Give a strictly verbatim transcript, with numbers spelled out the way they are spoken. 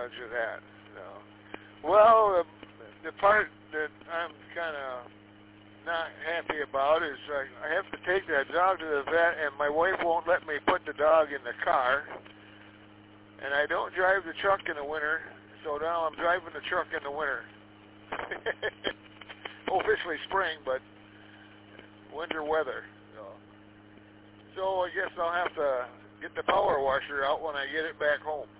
advantage of that. So. Well, the, the part that I'm kind of not happy about is I, I have to take that dog to the vet, and my wife won't let me put the dog in the car. And I don't drive the truck in the winter, so now I'm driving the truck in the winter. Officially spring, but winter weather. So. so I guess I'll have to get the power washer out when I get it back home.